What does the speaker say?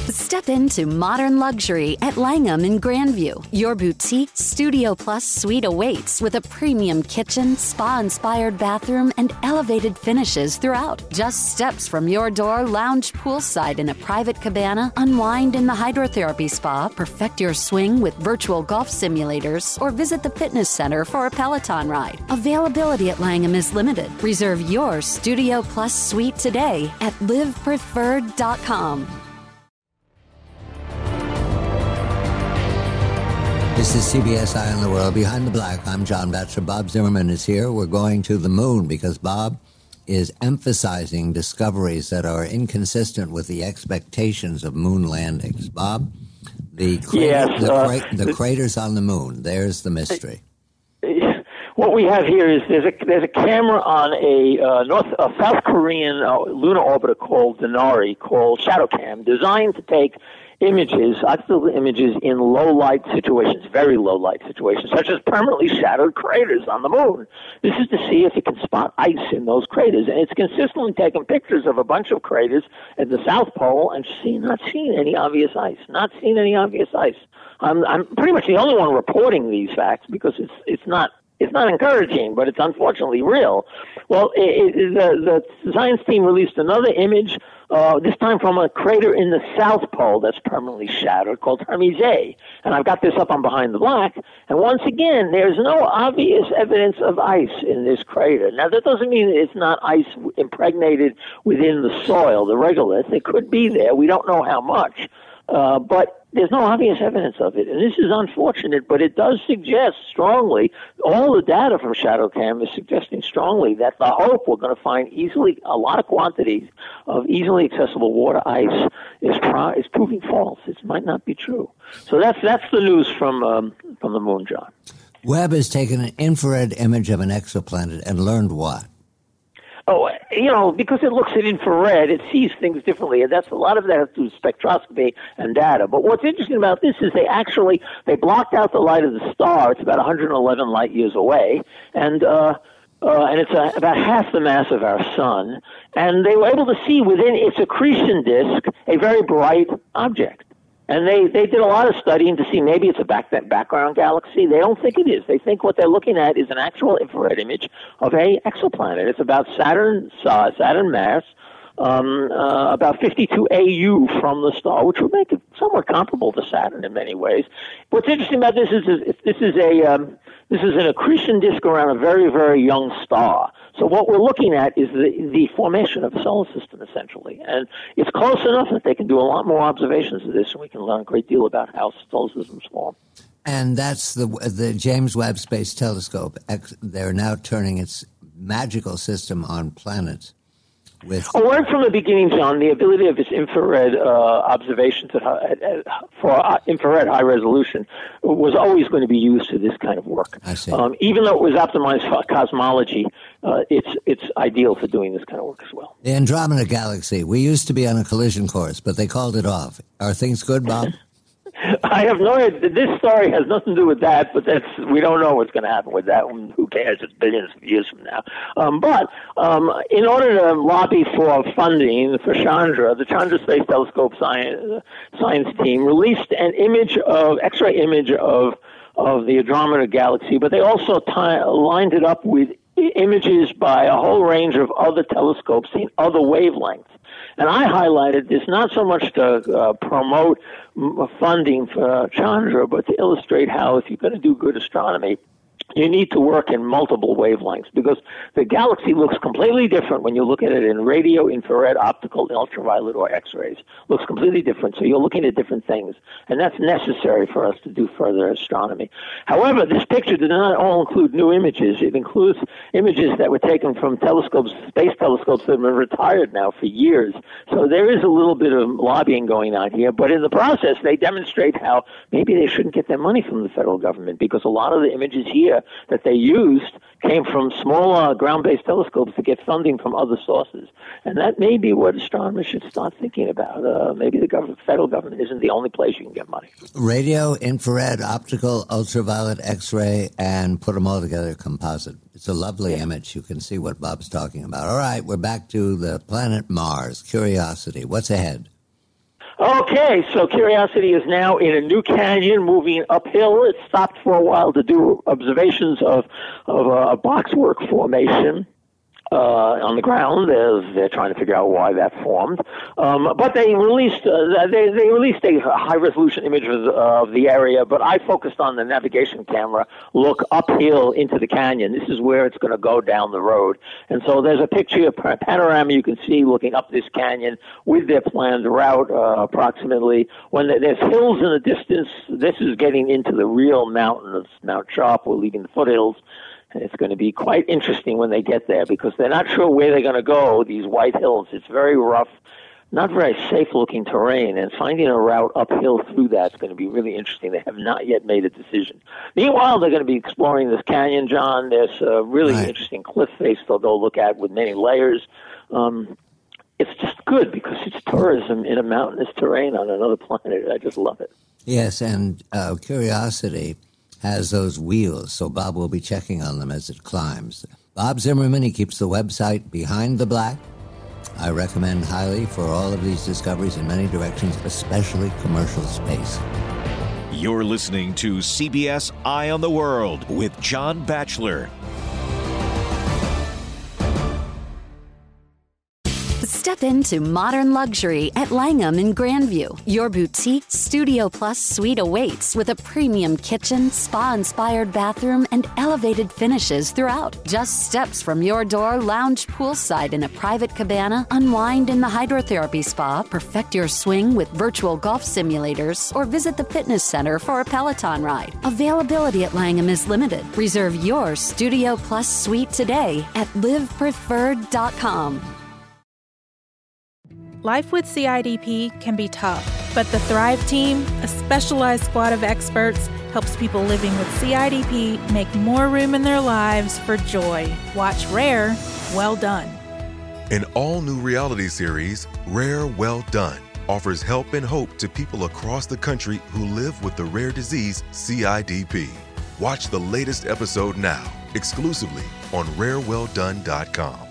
Step into modern luxury at Langham in Grandview. Your boutique Studio Plus suite awaits with a premium kitchen, spa-inspired bathroom, and elevated finishes throughout. Just steps from your door, lounge poolside in a private cabana, unwind in the hydrotherapy spa, perfect your swing with virtual golf simulators, or visit the fitness center for a Peloton ride. Availability at Langham is limited. Reserve your Studio Plus suite today at livepreferred.com. This is CBS Eye on the World. Behind the Black, I'm John Batchelor. Bob Zimmerman is here. We're going to the moon because Bob is emphasizing discoveries that are inconsistent with the expectations of moon landings. Bob, the craters on the moon, there's the mystery. What we have here is there's a camera on a South Korean lunar orbiter called Denari, called ShadowCam, designed to take optical images in low light situations, very low light situations, such as permanently shadowed craters on the moon. This is to see if it can spot ice in those craters, and it's consistently taken pictures of a bunch of craters at the South Pole and not seen any obvious ice. I'm pretty much the only one reporting these facts because it's not encouraging, but it's unfortunately real. Well, the science team released another image, this time from a crater in the South Pole that's permanently shadowed called Hermes A. And I've got this up on Behind the Black. And once again, there's no obvious evidence of ice in this crater. Now, that doesn't mean it's not ice impregnated within the soil, the regolith. It could be there. We don't know how much. But there's no obvious evidence of it. And this is unfortunate, but it does suggest strongly, all the data from ShadowCam is suggesting strongly that the hope we're going to find a lot of quantities of easily accessible water ice is proving false. It might not be true. So that's the news from the moon, John. Webb has taken an infrared image of an exoplanet and learned what? Oh, because it looks at infrared, it sees things differently. And a lot of that has to do with spectroscopy and data. But what's interesting about this is they blocked out the light of the star. It's about 111 light years away. And it's about half the mass of our sun. And they were able to see within its accretion disk a very bright object. And they did a lot of studying to see maybe it's a background galaxy. They don't think it is. They think what they're looking at is an actual infrared image of a exoplanet. It's about Saturn mass, about 52 AU from the star, which would make it somewhat comparable to Saturn in many ways. What's interesting about this is this is an accretion disk around a very, very young star. So what we're looking at is the formation of a solar system, essentially. And it's close enough that they can do a lot more observations of this, and we can learn a great deal about how solar systems form. And that's the James Webb Space Telescope. They're now turning its magical system on planets. Right from the beginning, John, the ability of its infrared observations for infrared high resolution was always going to be used for this kind of work. I see. Even though it was optimized for cosmology, it's ideal for doing this kind of work as well. The Andromeda Galaxy. We used to be on a collision course, but they called it off. Are things good, Bob? I have no idea. This story has nothing to do with that, but we don't know what's going to happen with that. Who cares? It's billions of years from now. But in order to lobby for funding for Chandra, the Chandra Space Telescope science team released an X-ray image of the Andromeda Galaxy, but they also lined it up with images by a whole range of other telescopes in other wavelengths. And I highlighted this not so much to promote funding for Chandra, but to illustrate how if you're going to do good astronomy, you need to work in multiple wavelengths because the galaxy looks completely different when you look at it in radio, infrared, optical, ultraviolet, or X-rays. Looks completely different. So you're looking at different things, and that's necessary for us to do further astronomy. However, this picture does not all include new images. It includes images that were taken from space telescopes that have been retired now for years. So there is a little bit of lobbying going on here, but in the process, they demonstrate how maybe they shouldn't get their money from the federal government because a lot of the images here that they used came from small ground-based telescopes to get funding from other sources. And that may be what astronomers should start thinking about. Maybe the federal government isn't the only place you can get money. Radio, infrared, optical, ultraviolet, X-ray, and put them all together, composite. It's a lovely image. You can see what Bob's talking about. All right, we're back to the planet Mars. Curiosity. What's ahead? Okay, so Curiosity is now in a new canyon, moving uphill. It stopped for a while to do observations of a boxwork formation on the ground. They're trying to figure out why that formed. But they released a high resolution image of the area. But I focused on the navigation camera look uphill into the canyon. This is where it's going to go down the road. And so there's a picture, a panorama you can see looking up this canyon with their planned route approximately. When there's hills in the distance, this is getting into the real mountain of Mount Sharp. We're leaving the foothills. It's going to be quite interesting when they get there because they're not sure where they're going to go, these white hills. It's very rough, not very safe-looking terrain, and finding a route uphill through that is going to be really interesting. They have not yet made a decision. Meanwhile, they're going to be exploring this canyon, John. There's a really interesting cliff face they'll go look at with many layers. It's just good because it's tourism in a mountainous terrain on another planet. I just love it. Yes, and Curiosity has those wheels, so Bob will be checking on them as it climbs. Bob Zimmerman, he keeps the website Behind the Black. I recommend highly for all of these discoveries in many directions, especially commercial space. You're listening to CBS Eye on the World with John Batchelor. Step into modern luxury at Langham in Grandview. Your boutique Studio Plus suite awaits with a premium kitchen, spa-inspired bathroom, and elevated finishes throughout. Just steps from your door, lounge poolside in a private cabana, unwind in the hydrotherapy spa, perfect your swing with virtual golf simulators, or visit the fitness center for a Peloton ride. Availability at Langham is limited. Reserve your Studio Plus suite today at livepreferred.com. Life with CIDP can be tough, but the Thrive Team, a specialized squad of experts, helps people living with CIDP make more room in their lives for joy. Watch Rare, Well Done. An all-new reality series, Rare, Well Done, offers help and hope to people across the country who live with the rare disease CIDP. Watch the latest episode now, exclusively on RareWellDone.com.